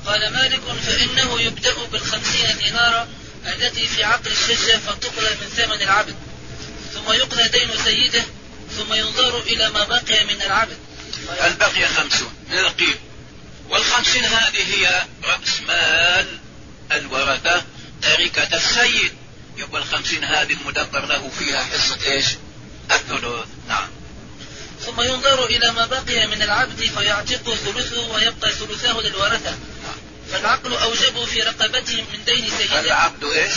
قال مالك فإنه يبدأ ب50 دينارا التي في عقل الشجة فتقضى من ثمن العبد، ثم يقضى دين سيده، ثم ينظر إلى ما بقي من العبد. البقي 50 من القيم، وال50 هذه هي رأس مال الورثة تركة السيد، يبقى 50 هذه المدبر له فيها حصة ايش؟ الثلث. نعم. ثم ينظر إلى ما بقي من العبد فيعتق ثلثه ويبقى ثلثاه للورثة. فالعقل أوجب في رقبته من دين سيده. العبد ايش؟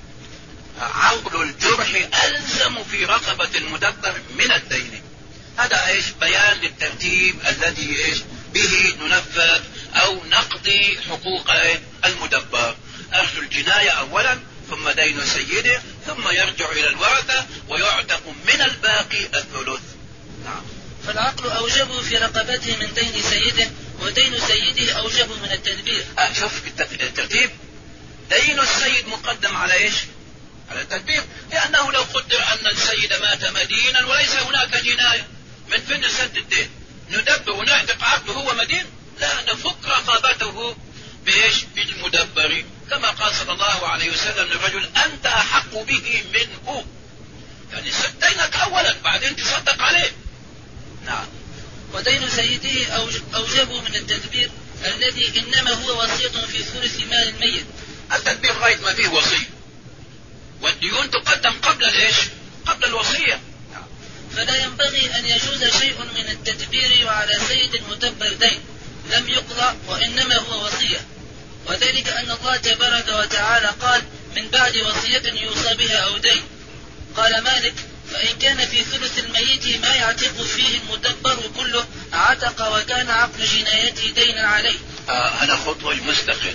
عقل الجرح ألزم في رقبة المدبر من الدين. هذا ايش؟ بيان للترتيب الذي ايش به ننفذ او نقضي حقوق المدبر. أخذ الجناية اولا، ثم دين سيده، ثم يرجع الى الورثة ويعتق من الباقي الثلث. نعم. فالعقل أوجب في رقبته من دين سيده، ودين سيده أوجب من التدبير. شوف الترتيب، دين السيد مقدم على ايش؟ على التدبير، لأنه لو قدر أن السيد مات مدينا وليس هناك جناية، من فين نسد الدين؟ ندبر ونعتق عبده هو مدين؟ لا، نفك رقبته بإيش؟ بالمدبر، كما قال صلى الله عليه وسلم للرجل أنت أحق به منه، يعني سد دينك أولا بعدين تصدق عليه. نعم. ودين سيده أوجب من التدبير الذي إنما هو وصية في ثلث مال الميت. التدبير غاية ما فيه وصية، والديون تقدم قبل الايش؟ قبل الوصية. فلا ينبغي أن يجوز شيء من التدبير وعلى سيد المدبر دين لم يقضى وإنما هو وصية، وذلك أن الله تبارك وتعالى قال من بعد وصية يوصى بها أو دين. قال مالك فإن كان في ثلث الميت ما يعتق فيه المدبر كله عتق وكان عقل جنايته دينا عليه. هذا خطوة مستقل.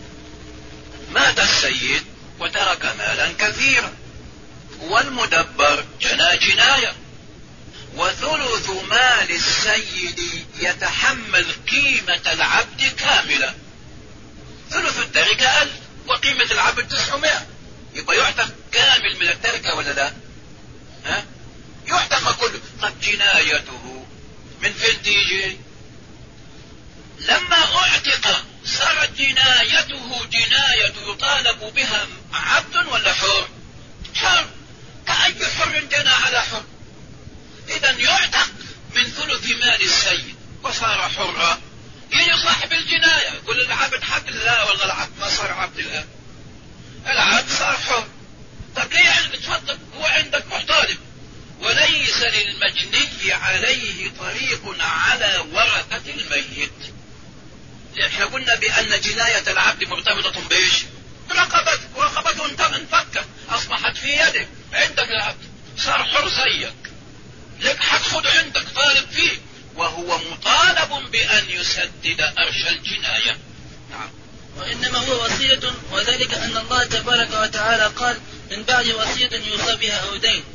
مات السيد وترك مالا كثيرا، والمدبر جنى جناية، وثلث مال السيد يتحمل قيمة العبد كاملة. ثلث التركة 1000 وقيمة العبد 900، يبقى يعتق كامل من التركة ولا لا؟ يعتق كله. طب جنايته من فين تيجي؟ لما اعتق صارت جنايته جناية يطالب بها عبد ولا حر؟ حر، كأي حر جنى على حر. إذا يعتق من ثلث مال السيد وصار حرا. يجي صاحب الجناية يقول العبد حق الله، والله العبد ما صار عبد الله، العبد صار حر. طب ليه يعني تفضل؟ هو عندك محتالب، وليس للمجني عليه طريق على ورثة الميت. احنا قلنا بأن جناية العبد مرتبطة بإيش؟ برقبته، ورقبته انفكت أصبحت في يدك، عندك العبد صار حر زيك، لك حق خذ عندك طالب فيه، وهو مطالب بأن يسدد أرش الجناية. نعم. وإنما هو وصية، وذلك أن الله تبارك وتعالى قال من بعد وصية يوصى بها أو دين.